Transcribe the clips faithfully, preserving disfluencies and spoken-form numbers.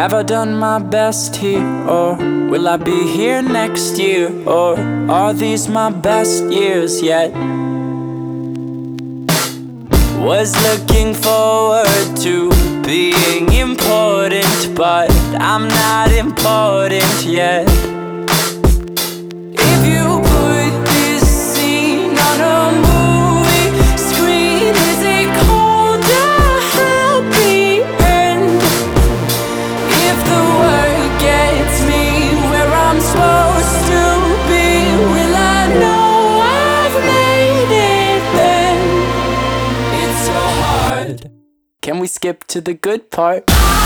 Have I done my best here, or will I be here next year? Or are these my best years yet? Was looking forward to being important, but I'm not important yet. If you put this scene on a movie screen, is it called a happy end? If the word gets me where I'm supposed to be, will I know I've made it then? It's so hard. Can we skip to the good part?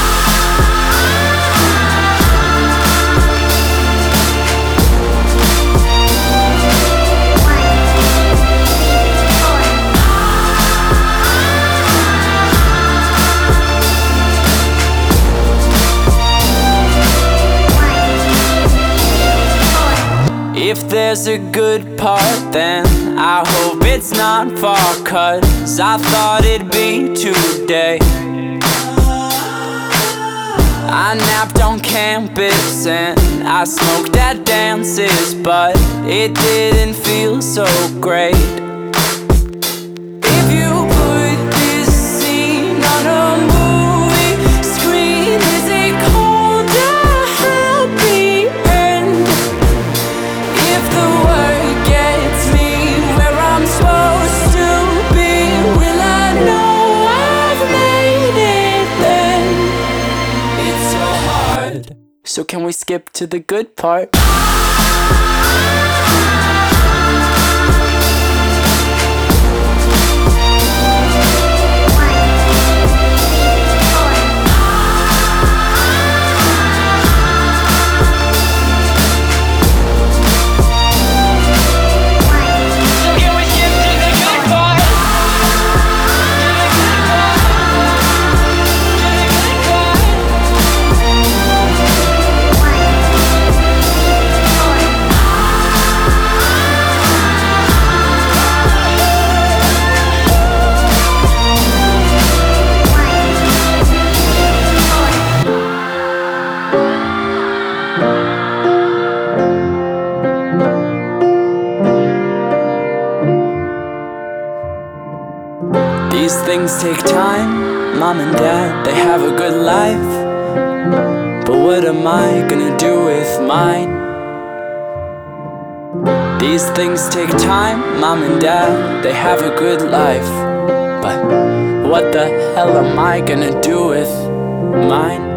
If there's a good part, then I hope it's not far, 'cause I thought it'd be today. I napped on campus and I smoked at dances, but it didn't feel so great. If you put this scene on a movie screen, is it called a happy end? If the word gets me where I'm supposed to be, will I know I've made it then? It's so hard. So can we skip to the good part? These things take time. Mom and dad, they have a good life, but what am I gonna do with mine? These things take time. Mom and dad, they have a good life, but what the hell am I gonna do with mine?